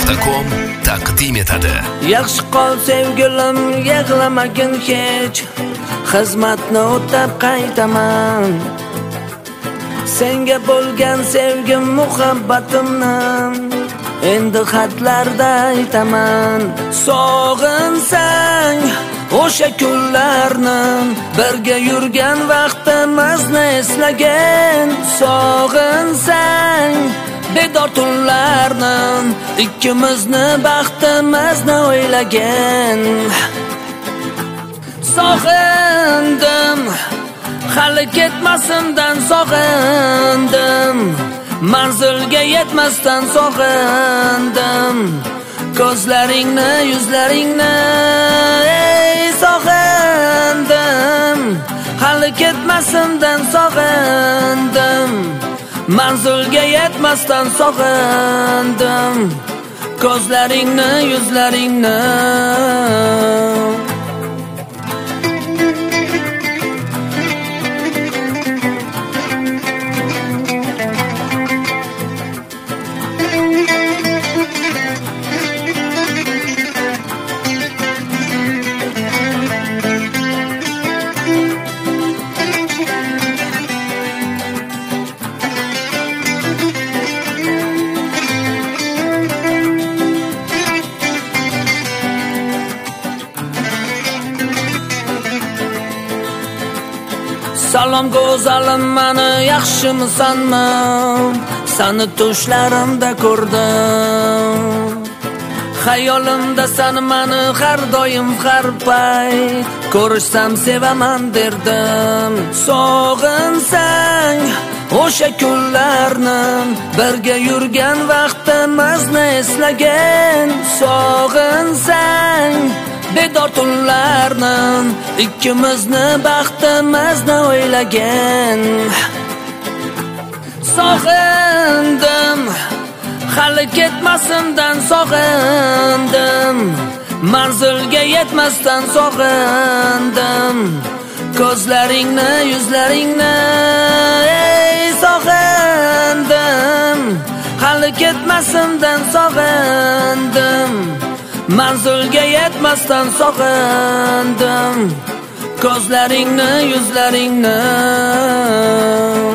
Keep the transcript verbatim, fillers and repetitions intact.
nuqta com taqdim etadi. Yaxshi qol sevgilim, yig'lamagin hech, xizmatni o'tab qaytaman. Senga bo'lgan sevgim, muhabbatimni endi xatlarda aytaman. Sog'insang o'sha kunlarni, birga yurgan vaqtimizni eslagin. Sog'insang bedor tunlarni, ikkimizni baxtimizni o'ylagin. Sog'indim, hali ketmasimdan sog'indim, manzilga yetmasdan sog'indim. Ko'zlaringni, yuzlaringni ey sog'indim, hali ketmasimdan sog'indim, manzilga yetmasdan sog'indim. Ko'zlaringni, yuzlaringni. Salom go'zalim, mani yaxshimisanmi? Sani tushlarimda ko'rdim, xayolimda sani mani har doim har payt ko'rishsam sevaman derdim. Sog'insang o'sha kunlarni, birga yurgan vaqtimizni eslagin. Sog'insang bedor tunlarni, ikkimizni baxtimizni o'ylagin. Sog'indim, hali ketmasimdan sog'indim, manzilga yetmasdan sog'indim. Ko'zlaringni, yuzlaringni ey sog'indim, hali ketmasimdan sog'indim, manzilga yetmasdan sog'indim. Ko'zlaringni, yuzlaringni.